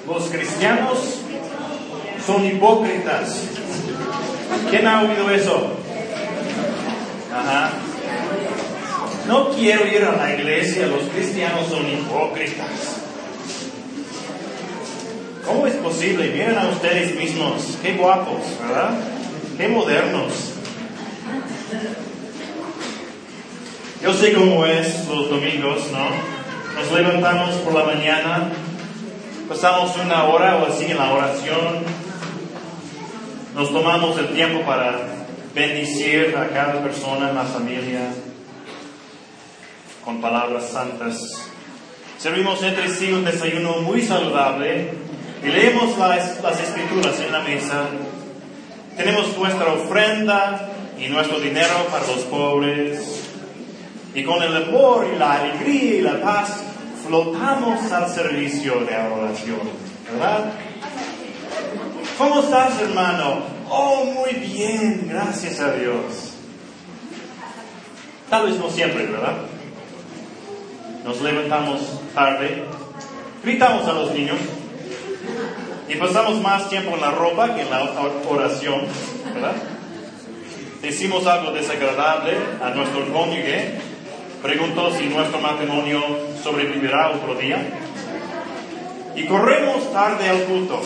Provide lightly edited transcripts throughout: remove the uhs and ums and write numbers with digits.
Los cristianos son hipócritas. ¿Quién ha oído eso? Ajá. No quiero ir a la iglesia, los cristianos son hipócritas. ¿Cómo es posible? Miren a ustedes mismos, qué guapos, ¿verdad? Qué modernos. Yo sé cómo es los domingos, ¿no? Nos levantamos por la mañana, pasamos una hora o así en la oración, nos tomamos el tiempo para bendecir a cada persona en la familia con palabras santas. Servimos entre sí un desayuno muy saludable y leemos las escrituras en la mesa. Tenemos nuestra ofrenda y nuestro dinero para los pobres. Y con el amor y la alegría y la paz flotamos al servicio de adoración, ¿verdad? ¿Cómo estás, hermano? Oh, muy bien, gracias a Dios. Tal vez no siempre, ¿verdad? Nos levantamos tarde, gritamos a los niños y pasamos más tiempo en la ropa que en la oración, ¿verdad? Decimos algo desagradable a nuestro cónyuge. Pregunto si nuestro matrimonio sobrevivirá otro día. Y corremos tarde al culto.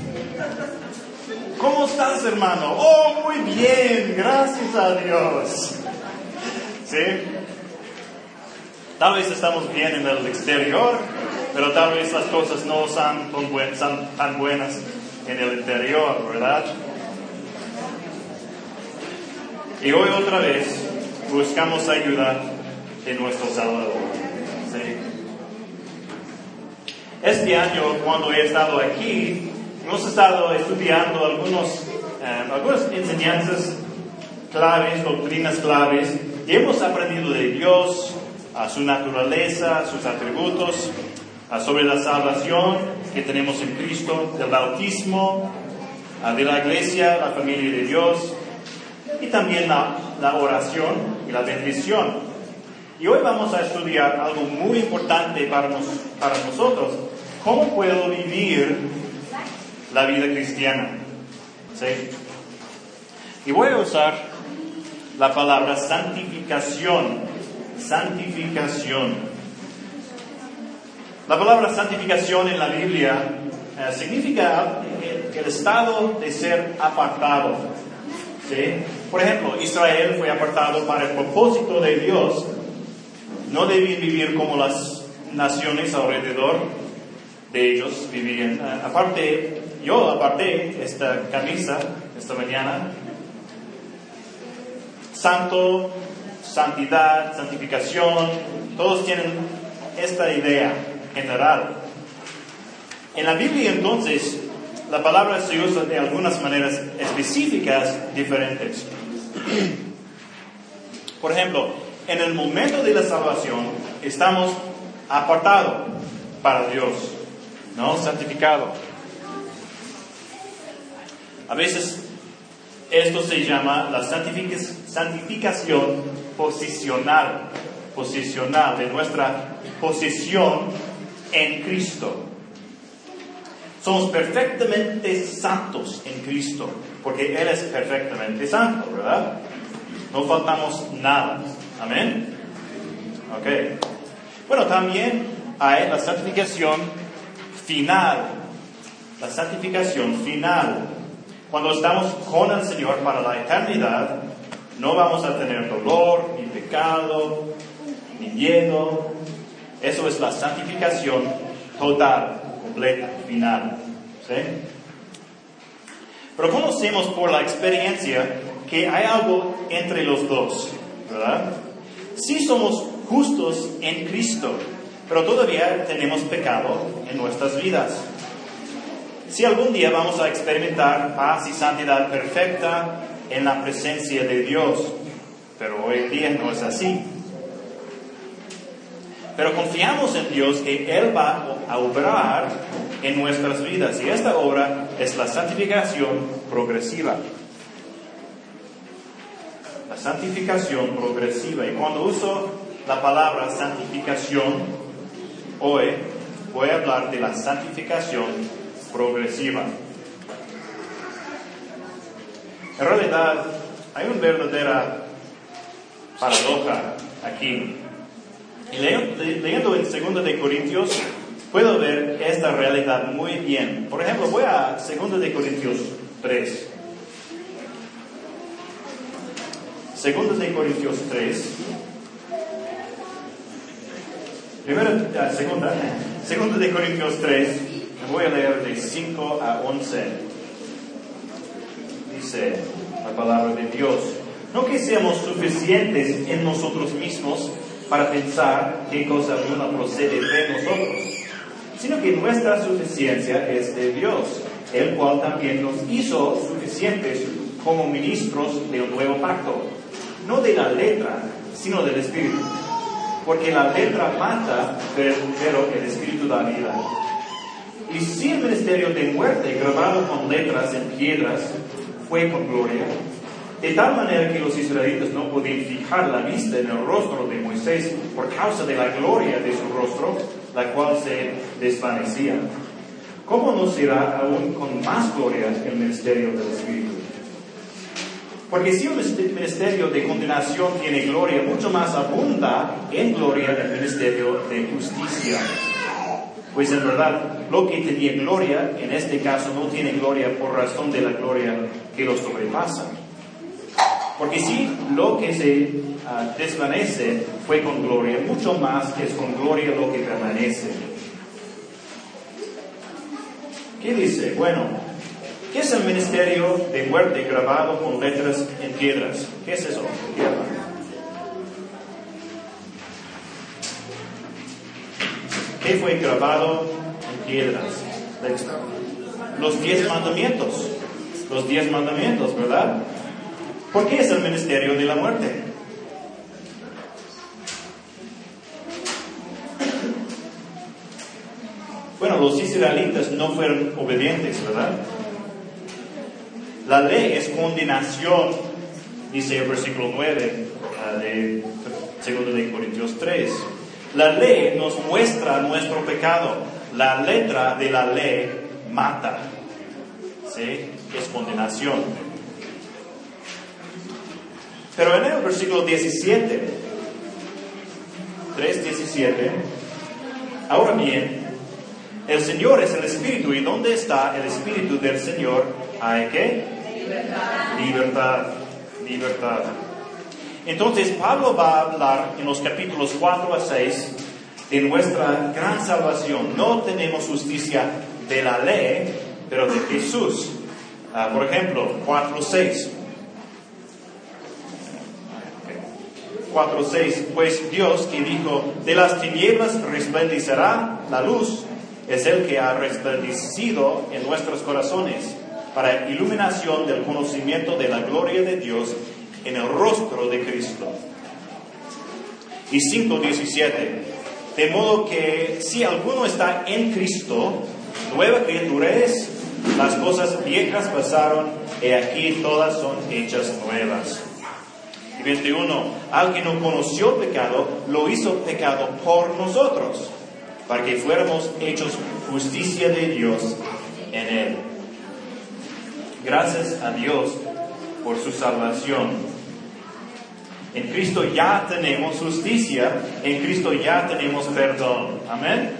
¿Cómo estás, hermano? Oh, muy bien, gracias a Dios. ¿Sí? Tal vez estamos bien en el exterior, pero tal vez las cosas no son tan buenas en el interior, ¿verdad? Y hoy otra vez buscamos ayuda de nuestro Salvador. ¿Sí? Este año, cuando he estado aquí, hemos estado estudiando algunas enseñanzas claves, doctrinas claves, y hemos aprendido de Dios, a su naturaleza, sus atributos, sobre la salvación que tenemos en Cristo, del bautismo, de la iglesia, la familia de Dios, y también la oración y la bendición. Y hoy vamos a estudiar algo muy importante para nosotros. ¿Cómo puedo vivir la vida cristiana? ¿Sí? Y voy a usar la palabra santificación. Santificación. La palabra santificación en la Biblia significa el estado de ser apartado. ¿Sí? Por ejemplo, Israel fue apartado para el propósito de Dios. No debían vivir como las naciones alrededor de ellos vivían. Yo aparté esta camisa esta mañana. Santo, santidad, santificación, todos tienen esta idea general. En la Biblia, entonces, la palabra se usa de algunas maneras específicas diferentes. Por ejemplo, en el momento de la salvación estamos apartados para Dios, ¿no? Santificado. A veces esto se llama la santificación posicional de nuestra posición en Cristo. Somos perfectamente santos en Cristo, porque Él es perfectamente santo, ¿verdad? No faltamos nada. Amén. Ok. Bueno, también hay la santificación final. La santificación final. Cuando estamos con el Señor para la eternidad, no vamos a tener dolor, ni pecado, ni miedo. Eso es la santificación total, completa, final. ¿Sí? Pero conocemos por la experiencia que hay algo entre los dos, ¿verdad? Sí somos justos en Cristo, pero todavía tenemos pecado en nuestras vidas. Si algún día vamos a experimentar paz y santidad perfecta en la presencia de Dios, pero hoy en día no es así. Pero confiamos en Dios que Él va a obrar en nuestras vidas, y esta obra es la santificación progresiva. La santificación progresiva. Y cuando uso la palabra santificación, hoy voy a hablar de la santificación progresiva. En realidad, hay una verdadera paradoja aquí. Y leyendo en 2 de Corintios, puedo ver esta realidad muy bien. Por ejemplo, voy a 2 de Corintios 3. 2 de Corintios 3. Segunda de Corintios 3, voy a leer de 5 a 11. Dice la palabra de Dios: no que seamos suficientes en nosotros mismos para pensar qué cosa buena procede de nosotros, sino que nuestra suficiencia es de Dios, el cual también nos hizo suficientes como ministros de un nuevo pacto, no de la letra, sino del Espíritu. Porque la letra mata, pero el Espíritu da vida. Y si el ministerio de muerte, grabado con letras en piedras, fue con gloria, de tal manera que los israelitas no podían fijar la vista en el rostro de Moisés por causa de la gloria de su rostro, la cual se desvanecía, ¿cómo no será aún con más gloria el ministerio del Espíritu? Porque si un ministerio de condenación tiene gloria, mucho más abunda en gloria el ministerio de justicia. Pues en verdad, lo que tenía gloria, en este caso no tiene gloria por razón de la gloria que lo sobrepasa. Porque si lo que se desvanece fue con gloria, mucho más es con gloria lo que permanece. ¿Qué dice? Bueno, ¿qué es el ministerio de muerte grabado con letras en piedras? ¿Qué es eso? ¿Qué fue grabado en piedras? Los 10 mandamientos. Los 10 mandamientos, ¿verdad? ¿Por qué es el ministerio de la muerte? Bueno, los israelitas no fueron obedientes, ¿verdad? La ley es condenación, dice el versículo 9 de 2 de Corintios 3. La ley nos muestra nuestro pecado. La letra de la ley mata. ¿Sí? Es condenación. Pero en el versículo 17, 3:17, ahora bien, el Señor es el Espíritu, y ¿dónde está el Espíritu del Señor? ¿Hay qué? Libertad. Entonces Pablo va a hablar en los capítulos 4 a 6 de nuestra gran salvación. No tenemos justicia de la ley, pero de Jesús. Por ejemplo, 4:6. 4:6. Pues Dios, que dijo: de las tinieblas resplandecerá la luz, es el que ha resplandecido en nuestros corazones para iluminación del conocimiento de la gloria de Dios en el rostro de Cristo. Y 5:17. De modo que si alguno está en Cristo, nueva criatura es. Las cosas viejas pasaron, y aquí todas son hechas nuevas. Y 21. Al que no conoció pecado, lo hizo pecado por nosotros, para que fuéramos hechos justicia de Dios en él. Gracias a Dios por su salvación. En Cristo ya tenemos justicia, en Cristo ya tenemos perdón. Amén.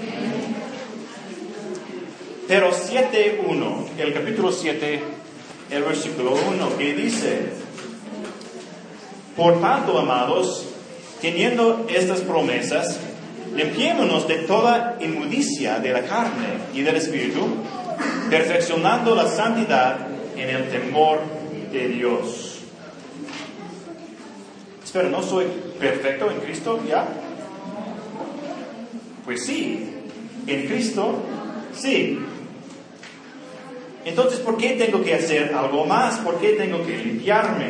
Pero 7:1, el capítulo 7, el versículo 1, que dice: por tanto, amados, teniendo estas promesas, limpiémonos de toda inmundicia de la carne y del espíritu, perfeccionando la santidad en el temor de Dios. Espera, ¿no soy perfecto en Cristo ya? Pues sí, en Cristo sí. Entonces, ¿por qué tengo que hacer algo más? ¿Por qué tengo que limpiarme?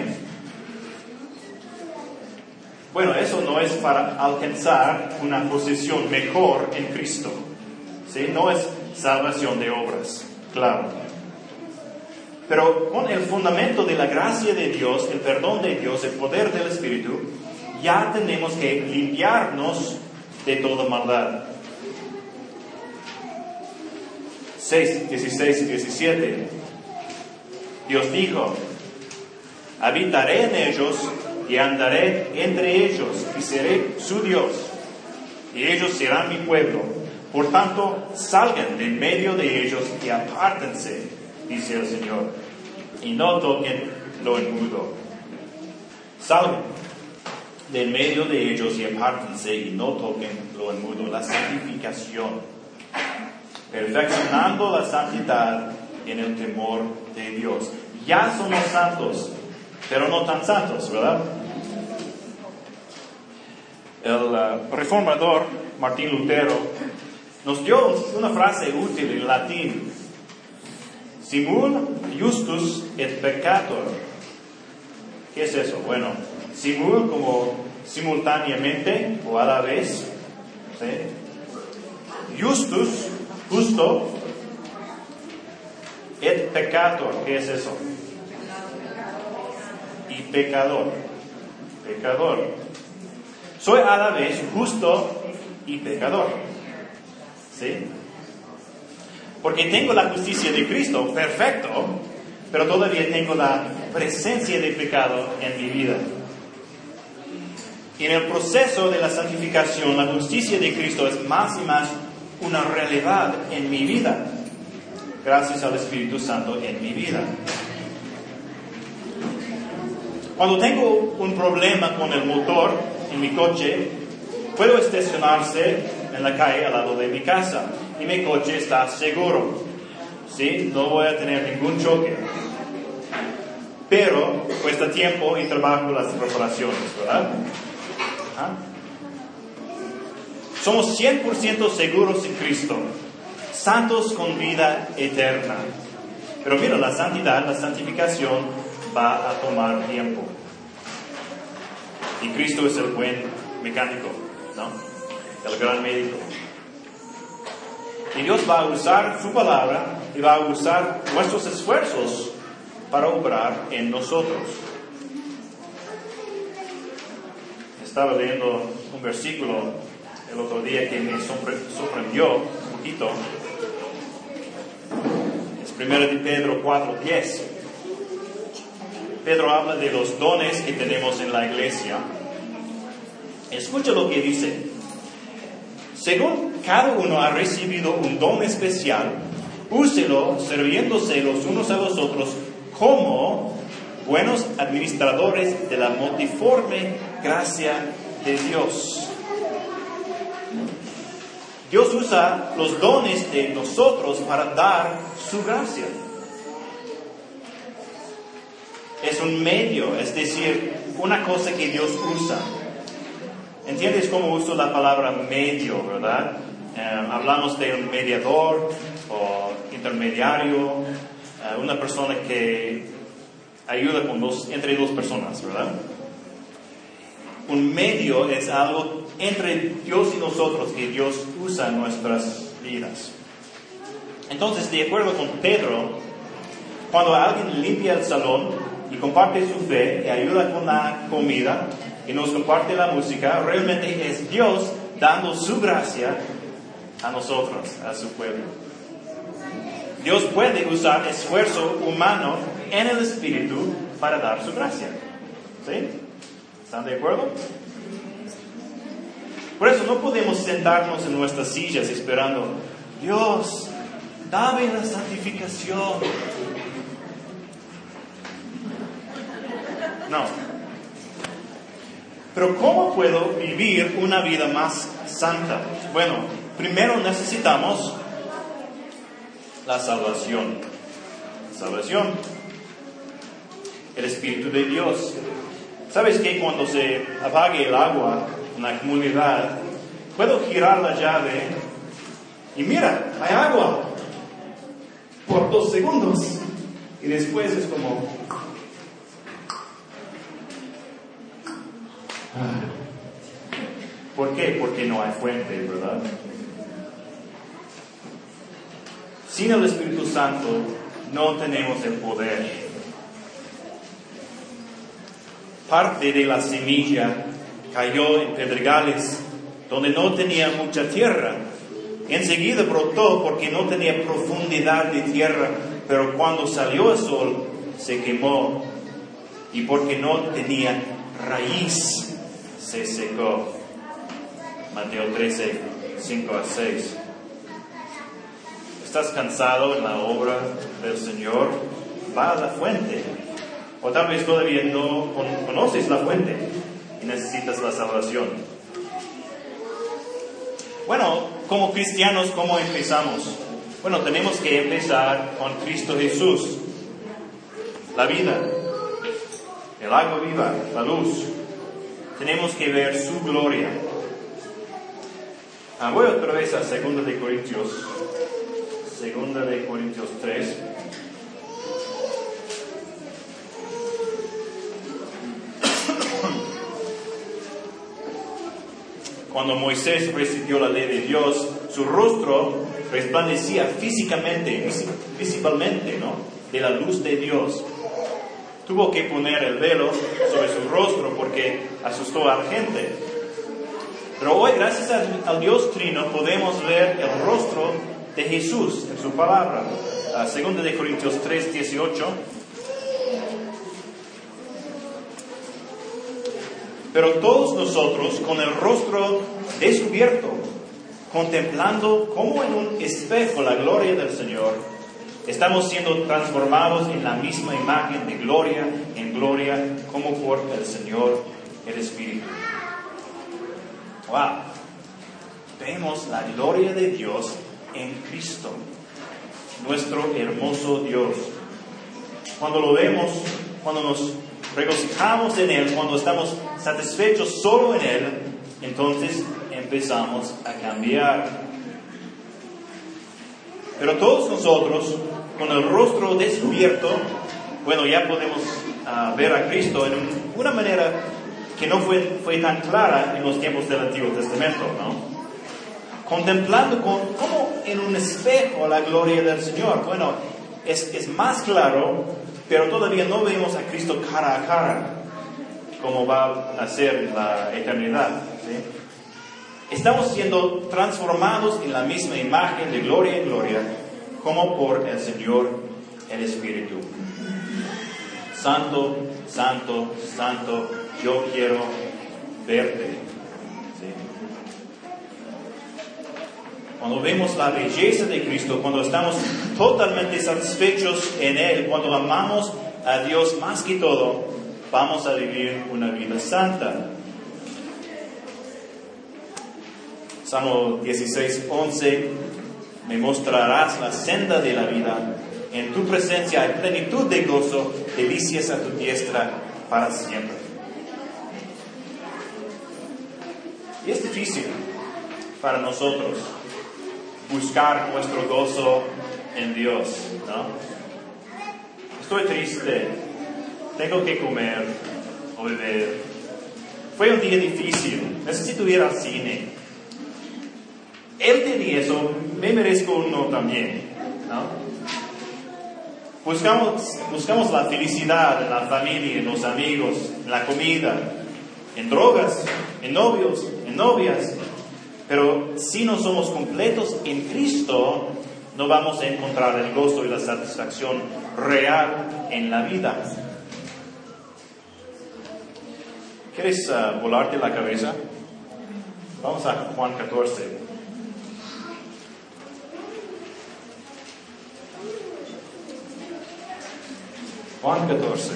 Bueno, eso no es para alcanzar una posición mejor en Cristo. ¿Sí? No es salvación de obras, claro. Pero con el fundamento de la gracia de Dios, el perdón de Dios, el poder del Espíritu, ya tenemos que limpiarnos de toda maldad. 6, 16 y 17. Dios dijo: habitaré en ellos y andaré entre ellos y seré su Dios, y ellos serán mi pueblo. Por tanto, salgan de en medio de ellos y apártense, dice el Señor, y no toquen lo inmundo. Salgan de en medio de ellos y apártense y no toquen lo inmundo. La santificación, perfeccionando la santidad en el temor de Dios. Ya somos santos, pero no tan santos, ¿verdad? El reformador Martín Lutero nos dio una frase útil en latín: simul justus et peccator. ¿Qué es eso? Bueno, simul como simultáneamente o a la vez, ¿sí? Justus, justo, et peccator. ¿Qué es eso? Y pecador. Pecador. Soy a la vez justo y pecador. ¿Sí? Porque tengo la justicia de Cristo, perfecto, pero todavía tengo la presencia de pecado en mi vida. Y en el proceso de la santificación, la justicia de Cristo es más y más una realidad en mi vida, gracias al Espíritu Santo en mi vida. Cuando tengo un problema con el motor en mi coche, puedo estacionarse en la calle al lado de mi casa y mi coche está seguro, ¿sí? No voy a tener ningún choque. Pero cuesta tiempo y trabajo las reparaciones, ¿verdad? ¿Ah? Somos 100% seguros en Cristo, santos con vida eterna. Pero mira, la santidad, la santificación va a tomar tiempo. Y Cristo es el buen mecánico, ¿no? El gran médico. Y Dios va a usar su palabra y va a usar nuestros esfuerzos para obrar en nosotros. Estaba leyendo un versículo el otro día que me sorprendió un poquito. Es 1 de Pedro 4:10. Pedro habla de los dones que tenemos en la iglesia. Escucha lo que dice: según cada uno ha recibido un don especial, úselo sirviéndose los unos a los otros como buenos administradores de la multiforme gracia de Dios. Dios usa los dones de nosotros para dar su gracia. Es un medio, es decir, una cosa que Dios usa. ¿Entiendes cómo uso la palabra medio, verdad? Hablamos de un mediador o intermediario, una persona que ayuda entre dos personas, ¿verdad? Un medio es algo entre Dios y nosotros que Dios usa en nuestras vidas. Entonces, de acuerdo con Pedro, cuando alguien limpia el salón y comparte su fe y ayuda con la comida y nos comparte la música, realmente es Dios dando su gracia a nosotros, a su pueblo. Dios puede usar esfuerzo humano en el Espíritu para dar su gracia. ¿Sí? ¿Están de acuerdo? Por eso no podemos sentarnos en nuestras sillas esperando: Dios, dame la santificación. No. Pero ¿cómo puedo vivir una vida más santa? Bueno, primero necesitamos la salvación. Salvación. El Espíritu de Dios. ¿Sabes que cuando se apague el agua en la comunidad, puedo girar la llave y mira, hay agua por 2 segundos y después es como... ¿Por qué? Porque no hay fuente, ¿verdad? Sin el Espíritu Santo no tenemos el poder. Parte de la semilla cayó en pedregales donde no tenía mucha tierra Enseguida brotó porque no tenía profundidad de tierra, pero cuando salió el sol se quemó, y porque no tenía raíz se secó. Mateo 13, 5 a 6. ¿Estás cansado en la obra del Señor? Va a la fuente. O tal vez todavía no conoces la fuente y necesitas la salvación. Bueno, como cristianos, ¿cómo empezamos? Bueno, tenemos que empezar con Cristo Jesús. La vida, el agua viva, la luz. Tenemos que ver su gloria. Voy otra vez a 2 de Corintios 3. Cuando Moisés recibió la ley de Dios, su rostro resplandecía físicamente, visiblemente, ¿no?, de la luz de Dios. Tuvo que poner el velo sobre su rostro porque asustó a la gente. Pero hoy, gracias al Dios Trino, podemos ver el rostro de Jesús en su palabra. 2 de Corintios 3, 18. Pero todos nosotros, con el rostro descubierto, contemplando como en un espejo la gloria del Señor, estamos siendo transformados en la misma imagen de gloria en gloria, como por el Señor, el Espíritu. ¡Wow! Vemos la gloria de Dios en Cristo, nuestro hermoso Dios. Cuando lo vemos, cuando nos regocijamos en Él, cuando estamos satisfechos solo en Él, entonces empezamos a cambiar. Pero todos nosotros, con el rostro descubierto, bueno, ya podemos ver a Cristo en una manera que no fue tan clara en los tiempos del Antiguo Testamento, ¿no? Contemplando como en un espejo la gloria del Señor. Bueno, es más claro, pero todavía no vemos a Cristo cara a cara, como va a ser en la eternidad, ¿sí? Estamos siendo transformados en la misma imagen de gloria en gloria, como por el Señor, el Espíritu. Santo, santo, santo, yo quiero verte. ¿Sí? Cuando vemos la belleza de Cristo, cuando estamos totalmente satisfechos en Él, cuando amamos a Dios más que todo, vamos a vivir una vida santa. Salmo 16:11, me mostrarás la senda de la vida, en tu presencia hay plenitud de gozo, delicias a tu diestra para siempre. Y es difícil para nosotros buscar nuestro gozo en Dios, ¿no? Estoy triste, tengo que comer o beber. Fue un día difícil, necesito ir al cine. Él tenía eso, me merezco uno también, ¿no? Buscamos la felicidad en la familia, en los amigos, en la comida, en drogas, en novios, en novias. Pero si no somos completos en Cristo, no vamos a encontrar el gozo y la satisfacción real en la vida. ¿Quieres volarte la cabeza? Vamos a Juan 14. Juan 14.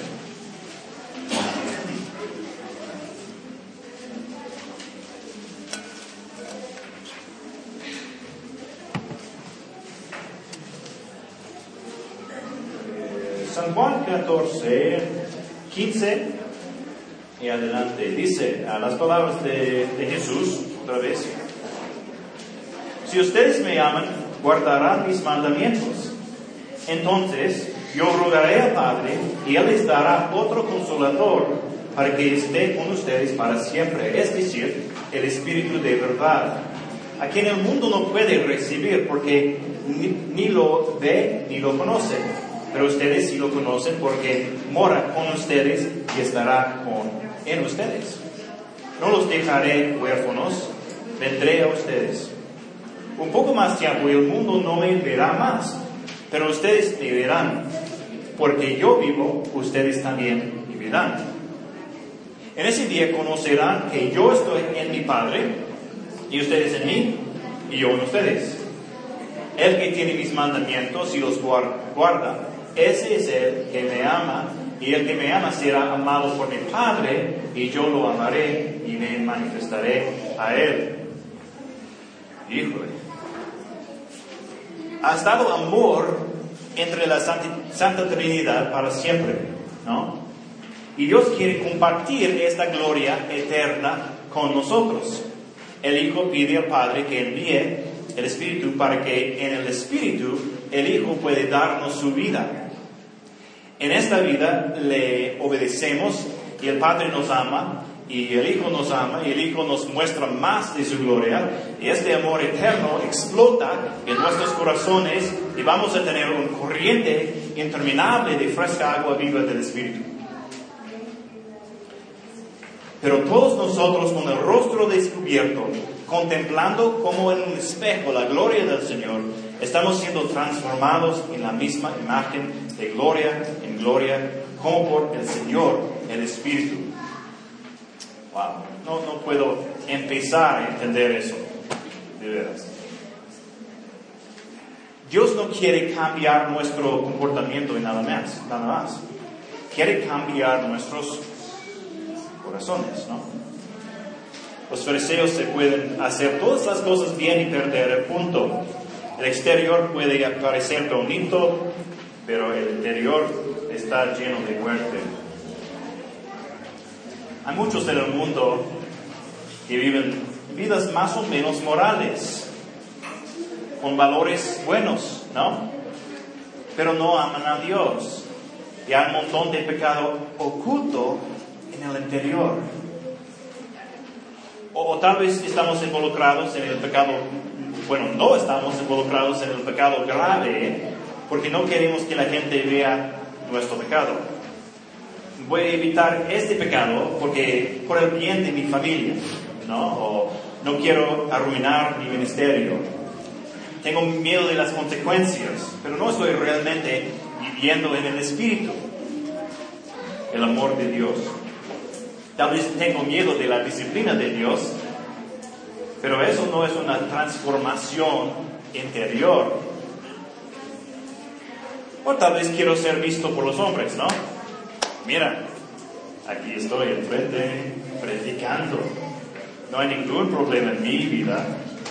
San Juan 14, 15 y adelante. Dice las palabras de Jesús, otra vez. Si ustedes me aman, guardarán mis mandamientos. Entonces yo rogaré al Padre y Él les dará otro consolador para que esté con ustedes para siempre, es decir, el Espíritu de verdad, a quien el mundo no puede recibir porque ni lo ve ni lo conoce, pero ustedes sí lo conocen porque mora con ustedes y estará en ustedes. No los dejaré huérfanos, vendré a ustedes. un poco más tiempo y el mundo no me verá más, pero ustedes me verán, porque yo vivo, ustedes también vivirán. En ese día conocerán que yo estoy en mi Padre, y ustedes en mí, y yo en ustedes. El que tiene mis mandamientos y los guarda, ese es el que me ama, y el que me ama será amado por mi Padre, y yo lo amaré y me manifestaré a él. Híjole. Ha estado amor entre la Santa Trinidad para siempre, ¿no? Y Dios quiere compartir esta gloria eterna con nosotros. El Hijo pide al Padre que envíe el Espíritu para que en el Espíritu el Hijo puede darnos su vida. En esta vida le obedecemos y el Padre nos ama y el Hijo nos ama y el Hijo nos muestra más de su gloria y este amor eterno explota en nuestros corazones y vamos a tener un corriente interminable de fresca agua viva del Espíritu. Pero todos nosotros con el rostro descubierto, contemplando como en un espejo la gloria del Señor, estamos siendo transformados en la misma imagen de gloria en gloria, como por el Señor, el Espíritu. Wow, no puedo empezar a entender eso, de veras. Dios no quiere cambiar nuestro comportamiento y nada más. Quiere cambiar nuestros corazones, ¿no? Los fariseos se pueden hacer todas las cosas bien y perder el punto. El exterior puede parecer bonito, pero el interior está lleno de muerte. Hay muchos en el mundo que viven vidas más o menos morales, con valores buenos, ¿no? Pero no aman a Dios. Y hay un montón de pecado oculto en el interior. O tal vez estamos involucrados en el pecado, no estamos involucrados en el pecado grave, porque no queremos que la gente vea nuestro pecado. Voy a evitar este pecado porque por el bien de mi familia, ¿no? O no quiero arruinar mi ministerio. Tengo miedo de las consecuencias, pero no estoy realmente viviendo en el Espíritu, el amor de Dios. Tal vez tengo miedo de la disciplina de Dios, pero eso no es una transformación interior. O tal vez quiero ser visto por los hombres, ¿no? Mira, aquí estoy enfrente predicando. No hay ningún problema en mi vida.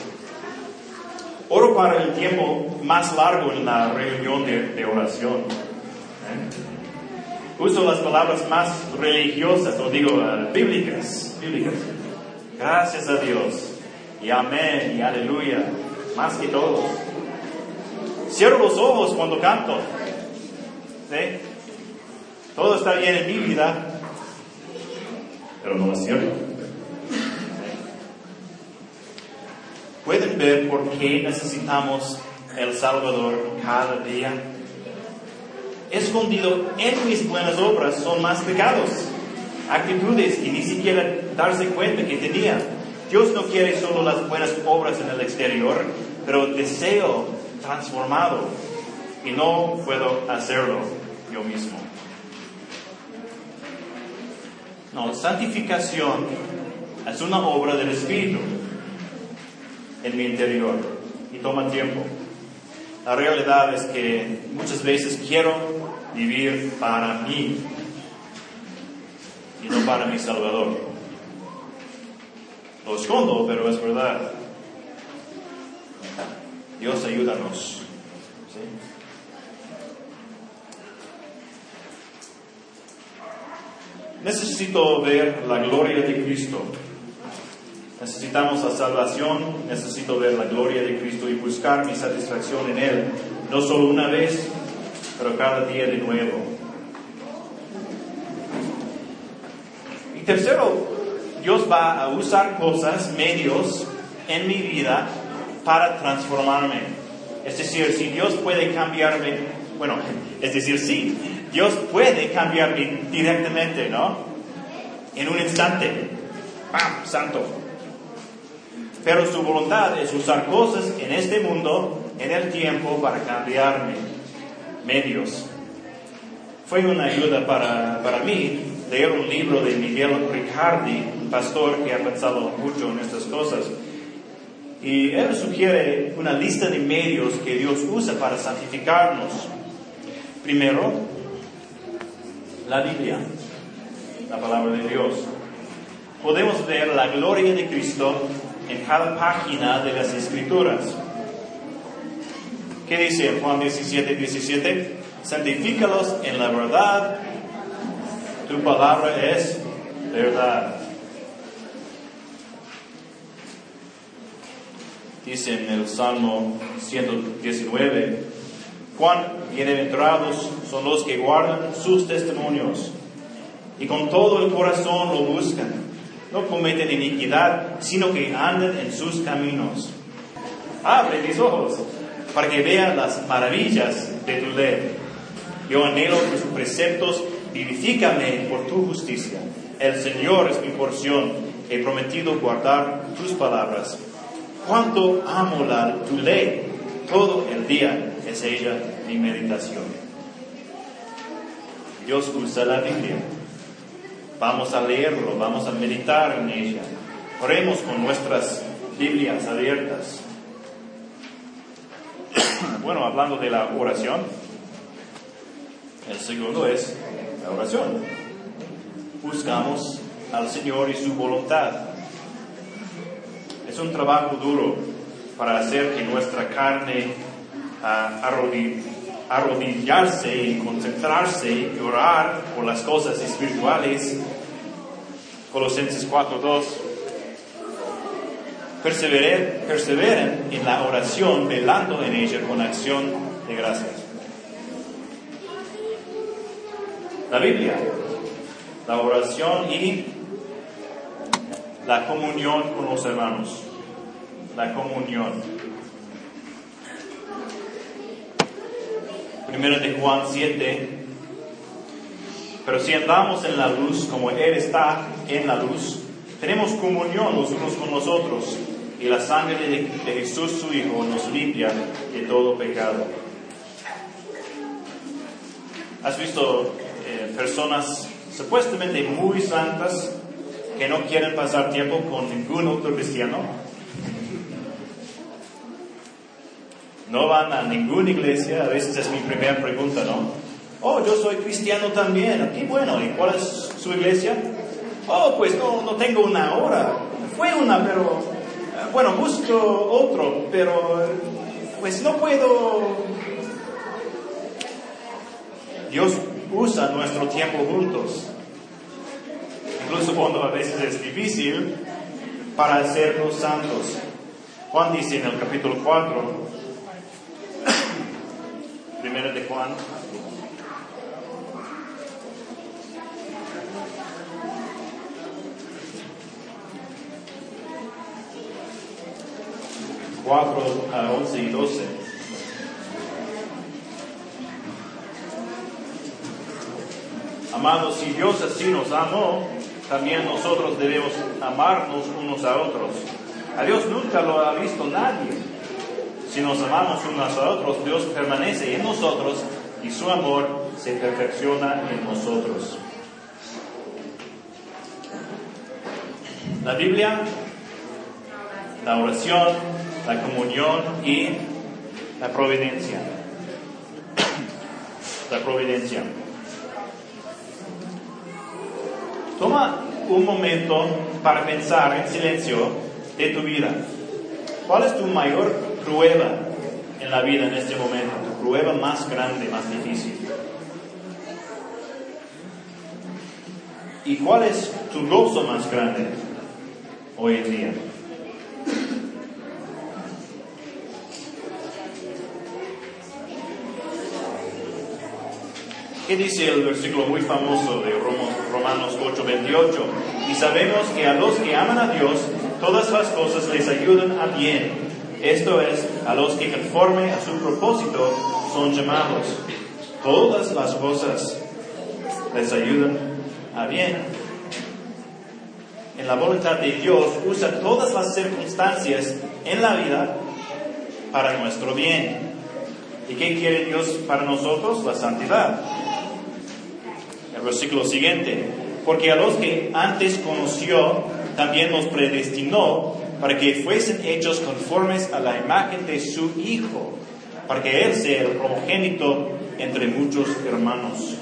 Oro para el tiempo más largo en la reunión de oración. Uso las palabras más religiosas, o digo, bíblicas. Gracias a Dios. Y amén, y aleluya. Más que todo. Cierro los ojos cuando canto. ¿Sí? Todo está bien en mi vida, pero no es cierto. ¿Pueden ver por qué necesitamos el Salvador cada día? Escondido en mis buenas obras son más pecados, actitudes que ni siquiera darse cuenta que tenía. Dios no quiere solo las buenas obras en el exterior, pero deseo transformado y no puedo hacerlo yo mismo. No, santificación es una obra del Espíritu en mi interior y toma tiempo. La realidad es que muchas veces quiero vivir para mí y no para mi Salvador. Lo escondo, pero es verdad. Dios, ayúdanos. ¿Sí? Necesito ver la gloria de Cristo. Necesitamos la salvación, necesito ver la gloria de Cristo y buscar mi satisfacción en Él, no solo una vez, pero cada día de nuevo. Y tercero, Dios va a usar cosas, medios en mi vida para transformarme. Es decir, si Dios puede cambiarme, sí, Dios puede cambiarme directamente, ¿no? En un instante. ¡Pam! Santo. Pero su voluntad es usar cosas en este mundo, en el tiempo, para cambiarme. Medios. Fue una ayuda para mí leer un libro de Miguel Riccardi, un pastor que ha pensado mucho en estas cosas. Y él sugiere una lista de medios que Dios usa para santificarnos. Primero, la Biblia, la palabra de Dios. Podemos ver la gloria de Cristo en cada página de las Escrituras. ¿Qué dice Juan 17:17? Santifícalos en la verdad, tu palabra es verdad. Dice en el Salmo 119, cuán bienaventurados son los que guardan sus testimonios y con todo el corazón lo buscan. No cometen iniquidad, sino que andan en sus caminos. Abre mis ojos para que vean las maravillas de tu ley. Yo anhelo tus preceptos, vivifícame por tu justicia. El Señor es mi porción, he prometido guardar tus palabras. Cuánto amo tu ley, todo el día es ella mi meditación. Dios usa la Biblia. Vamos a leerlo, vamos a meditar en ella. Oremos con nuestras Biblias abiertas. Bueno, hablando de la oración, el segundo es la oración. Buscamos al Señor y su voluntad. Es un trabajo duro para hacer que nuestra carne arrodillarse y concentrarse y orar por las cosas espirituales. Colosenses 4:2. Perseveren en la oración, velando en ella con acción de gracias. La Biblia, la oración y la comunión con los hermanos. La comunión. Primero de Juan 7. Pero si andamos en la luz como Él está en la luz, tenemos comunión los unos con los otros, y la sangre de Jesús su Hijo nos limpia de todo pecado. ¿Has visto personas supuestamente muy santas que no quieren pasar tiempo con ningún otro cristiano? No van a ninguna iglesia. A veces es mi primera pregunta, ¿no? Oh, yo soy cristiano también. Qué bueno. ¿Y cuál es su iglesia? Oh, pues no tengo una hora. Fue una, pero bueno, busco otro, pero pues no puedo. Dios usa nuestro tiempo juntos, incluso cuando a veces es difícil, para hacernos santos. Juan dice en el capítulo 4, primero de Juan, (4, 11 y 12). Amados, si Dios así nos amó, también nosotros debemos amarnos unos a otros. A Dios nunca lo ha visto nadie. Si nos amamos unos a otros, Dios permanece en nosotros y su amor se perfecciona en nosotros. La Biblia, la oración, la comunión y la providencia. La providencia. Toma un momento para pensar en silencio de tu vida. ¿Cuál es tu mayor prueba en la vida en este momento? Tu prueba más grande, más difícil. ¿Y cuál es tu gozo más grande hoy en día? ¿Qué dice el versículo muy famoso de Romanos 8:28? Y sabemos que a los que aman a Dios, todas las cosas les ayudan a bien. Esto es, a los que conforme a su propósito son llamados. Todas las cosas les ayudan a bien. en la voluntad de Dios, usa todas las circunstancias en la vida para nuestro bien. ¿Y qué quiere Dios para nosotros? La santidad. El versículo siguiente: porque a los que antes conoció, también los predestinó para que fuesen hechos conformes a la imagen de su Hijo, para que Él sea el primogénito entre muchos hermanos.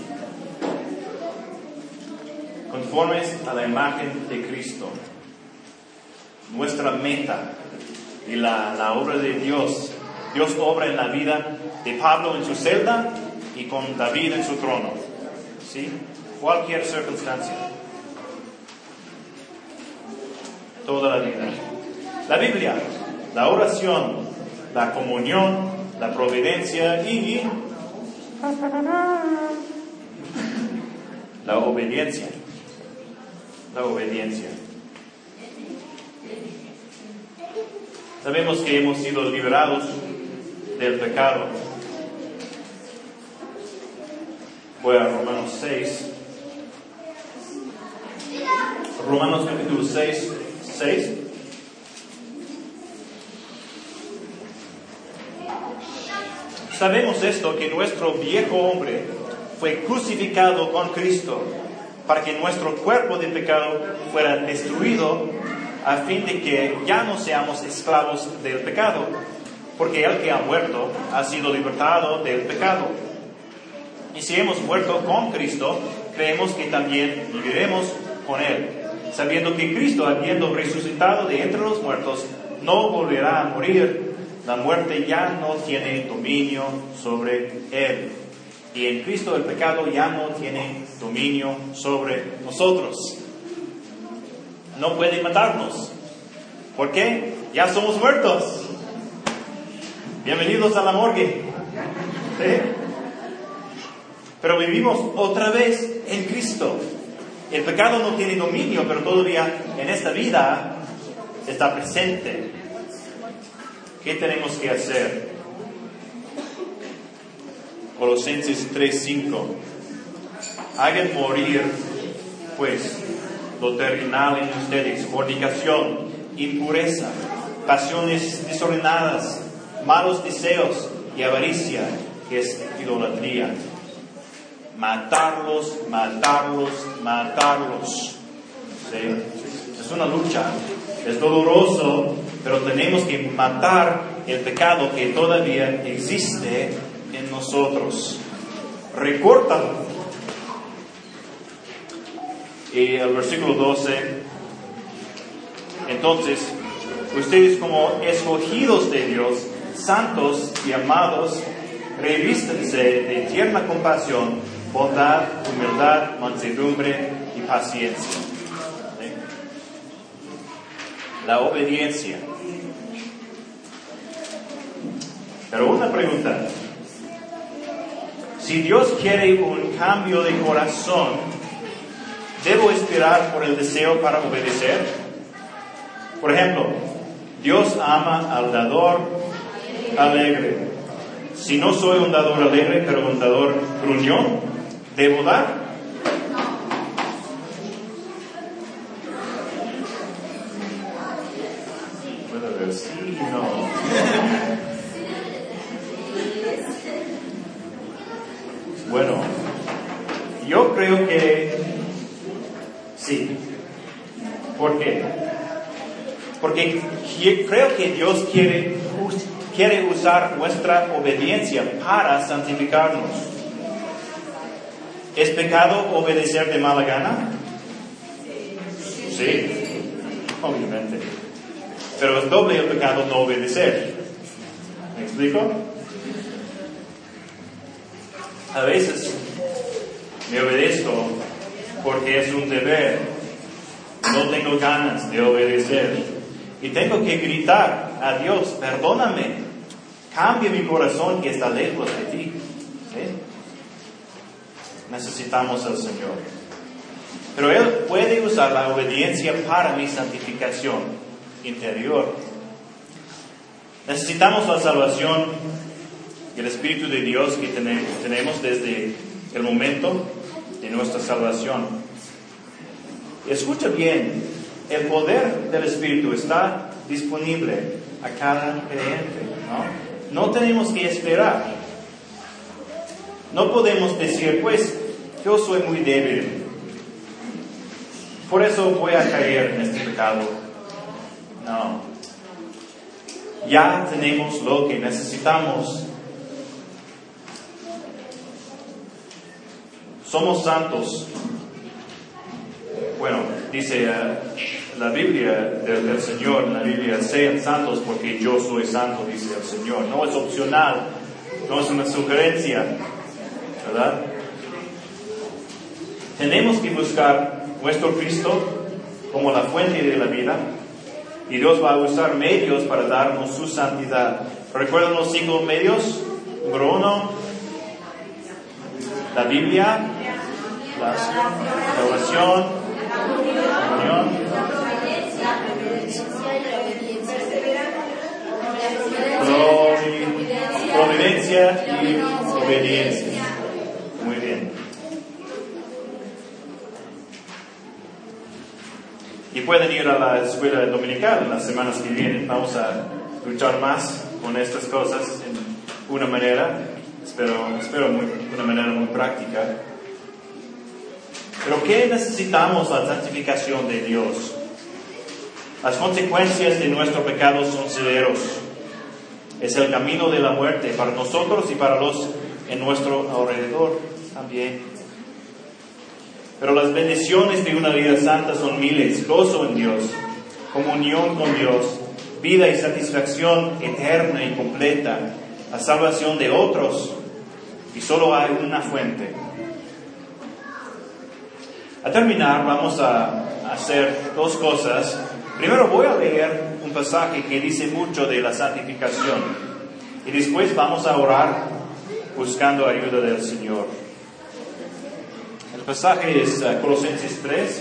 Conformes a la imagen de Cristo. Nuestra meta y la obra de Dios. Dios obra en la vida de Pablo en su celda y con David en su trono. ¿Sí? Cualquier circunstancia. Toda la vida. La Biblia, la oración, la comunión, la providencia y la obediencia. La obediencia. Sabemos que hemos sido liberados del pecado. Voy a Romanos 6. Romanos capítulo 6. Sabemos esto, que nuestro viejo hombre fue crucificado con Cristo, para que nuestro cuerpo de pecado fuera destruido, a fin de que ya no seamos esclavos del pecado, porque el que ha muerto ha sido libertado del pecado. Y si hemos muerto con Cristo, creemos que también viviremos con Él, sabiendo que Cristo, habiendo resucitado de entre los muertos, no volverá a morir. La muerte ya no tiene dominio sobre Él. Y en Cristo el pecado ya no tiene dominio sobre nosotros. No puede matarnos. ¿Por qué? Ya somos muertos. Bienvenidos a la morgue. ¿Sí? Pero vivimos otra vez en Cristo. El pecado no tiene dominio, pero todavía en esta vida está presente. ¿Qué tenemos que hacer? Colosenses 3:5. Hagan morir, pues, lo terrenal en ustedes: fornicación, impureza, pasiones desordenadas, malos deseos y avaricia, que es idolatría. Matarlos. ¿Sí? Es una lucha, es doloroso, pero tenemos que matar el pecado que todavía existe en nosotros. Recórtalo. Y el versículo 12: entonces, ustedes como escogidos de Dios, santos y amados, revístanse de tierna compasión, bondad, humildad, mansedumbre y paciencia. ¿Sí? La obediencia. Pero una pregunta: si Dios quiere un cambio de corazón, ¿debo esperar por el deseo para obedecer? Por ejemplo, Dios ama al dador alegre. Si no soy un dador alegre, pero un dador gruñón, ¿debo dar? Puede ver, sí, no. Bueno, yo creo que sí. ¿Por qué? Porque creo que Dios quiere usar nuestra obediencia para santificarnos. ¿Es pecado obedecer de mala gana? Sí, obviamente. Pero es doble el pecado no obedecer. ¿Me explico? A veces me obedezco porque es un deber. No tengo ganas de obedecer. Y tengo que gritar a Dios: perdóname, cambia mi corazón que está lejos de ti. ¿Sí? Necesitamos al Señor. Pero Él puede usar la obediencia para mi santificación interior. Necesitamos la salvación y el Espíritu de Dios que tenemos desde el momento de nuestra salvación. Escucha bien, el poder del Espíritu está disponible a cada creyente, ¿no? No tenemos que esperar. No podemos decir, pues, yo soy muy débil, por eso voy a caer en este pecado. No. Ya tenemos lo que necesitamos. Somos santos. Bueno, dice la Biblia del Señor, en la Biblia, sean santos porque yo soy santo, dice el Señor. No es opcional, no es una sugerencia, ¿verdad? Tenemos que buscar nuestro Cristo como la fuente de la vida, y Dios va a usar medios para darnos su santidad. ¿Recuerdan los 5 medios? Número 1, la Biblia, la oración, la comunión, providencia y obediencia. Muy bien. Y pueden ir a la escuela dominical en las semanas que vienen. Vamos a luchar más con estas cosas en una manera, espero una manera muy práctica. Pero ¿qué necesitamos? La santificación de Dios. Las consecuencias de nuestro pecado son severos. Es el camino de la muerte para nosotros y para los en nuestro alrededor también. Pero las bendiciones de una vida santa son miles: gozo en Dios, comunión con Dios, vida y satisfacción eterna y completa, la salvación de otros, y solo hay una fuente. A terminar, vamos a hacer 2 cosas. Primero voy a leer un pasaje que dice mucho de la santificación, y después vamos a orar buscando ayuda del Señor. El pasaje es Colosenses 3.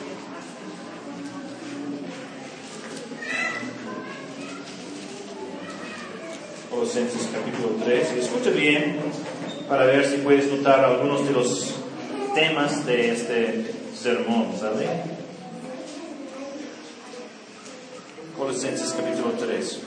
Colosenses capítulo 3. Y escucha bien para ver si puedes notar algunos de los temas de este sermón, ¿sale? Colosenses capítulo 3.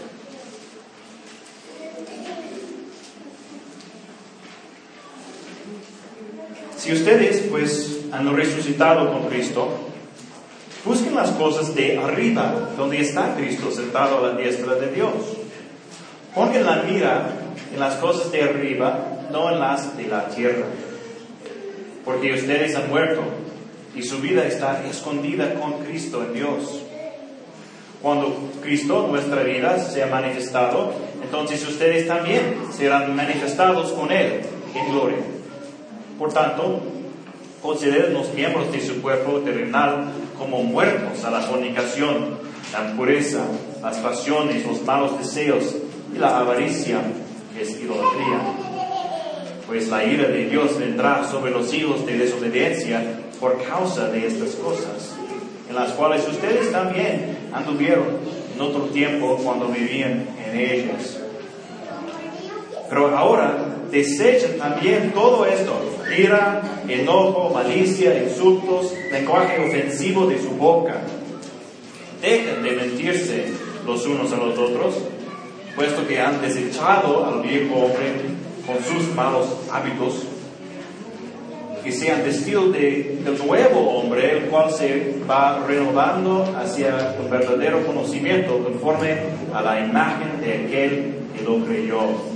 Si ustedes, pues, han resucitado con Cristo, busquen las cosas de arriba, donde está Cristo sentado a la diestra de Dios. Pongan la mira en las cosas de arriba, no en las de la tierra. Porque ustedes han muerto, y su vida está escondida con Cristo en Dios. Cuando Cristo, nuestra vida, sea manifestado, entonces ustedes también serán manifestados con Él en gloria. Por tanto, consideren los miembros de su cuerpo terrenal como muertos a la fornicación, la impureza, las pasiones, los malos deseos y la avaricia, que es idolatría. Pues la ira de Dios vendrá sobre los hijos de desobediencia por causa de estas cosas, en las cuales ustedes también anduvieron en otro tiempo cuando vivían en ellas. Pero ahora desechen también todo esto: ira, enojo, malicia, insultos, lenguaje ofensivo de su boca. Dejen de mentirse los unos a los otros, puesto que han desechado al viejo hombre con sus malos hábitos, que sean vestidos del nuevo hombre, el cual se va renovando hacia un verdadero conocimiento conforme a la imagen de aquel que lo creyó.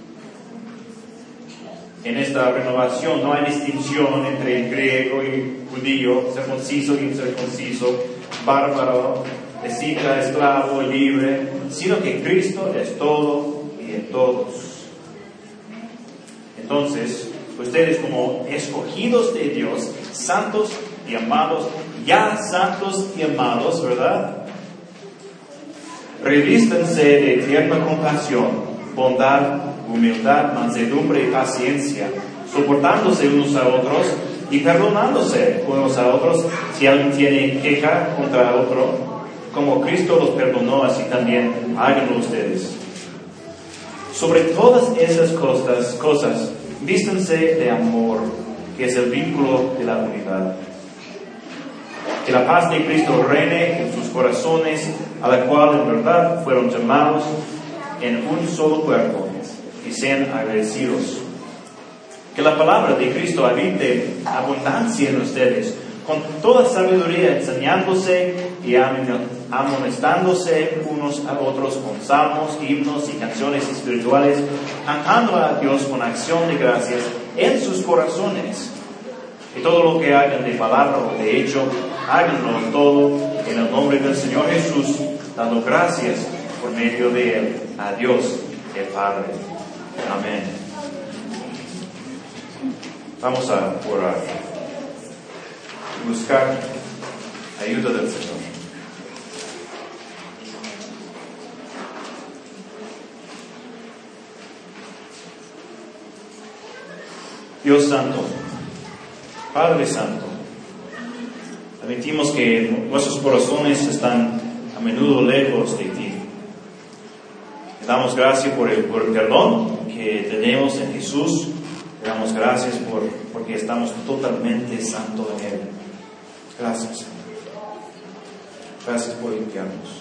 En esta renovación no hay distinción entre griego y judío, circunciso y incircunciso, bárbaro, escita, esclavo, libre, sino que Cristo es todo y en todos. Entonces, ustedes como escogidos de Dios, santos y amados, ya santos y amados, ¿verdad? Revístanse de tierna compasión, bondad, humildad, mansedumbre y paciencia, soportándose unos a otros y perdonándose unos a otros si alguien tiene queja contra otro. Como Cristo los perdonó, así también háganlo ustedes. Sobre todas esas cosas, vístanse de amor, que es el vínculo de la unidad. Que la paz de Cristo reine en sus corazones, a la cual en verdad fueron llamados en un solo cuerpo, y sean agradecidos. Que la palabra de Cristo habite abundancia en ustedes, con toda sabiduría, enseñándose y amonestándose unos a otros con salmos, himnos y canciones espirituales, cantando a Dios con acción de gracias en sus corazones. Y todo lo que hagan de palabra o de hecho, háganlo todo en el nombre del Señor Jesús, dando gracias por medio de Él a Dios el Padre. Amén. Vamos a orar y buscar ayuda del Señor. Dios Santo, Padre Santo, admitimos que nuestros corazones están a menudo lejos de ti. Te damos gracias por el perdón que tenemos en Jesús. Te damos gracias porque estamos totalmente santos en Él. Gracias, Señor. Gracias por limpiarnos.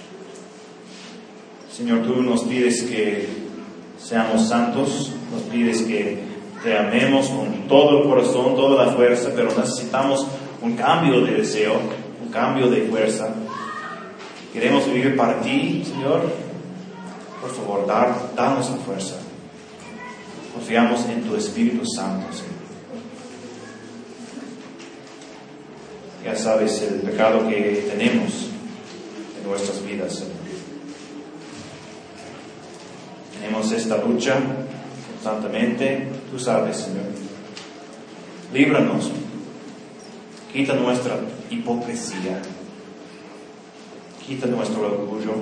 Señor, tú nos pides que seamos santos, nos pides que te amemos con todo el corazón, toda la fuerza, pero necesitamos un cambio de deseo, un cambio de fuerza. Queremos vivir para ti, Señor. Por favor, danos la fuerza. Confiamos en tu Espíritu Santo, Señor. Ya sabes el pecado que tenemos en nuestras vidas, Señor. Tenemos esta lucha constantemente. Tú sabes, Señor. Líbranos. Quita nuestra hipocresía. Quita nuestro orgullo.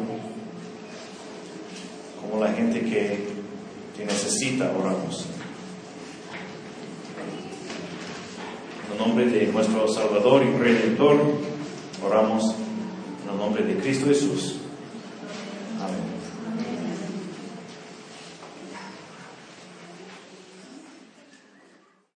Como la gente que necesita, oramos. En el nombre de nuestro Salvador y Redentor, oramos en el nombre de Cristo Jesús.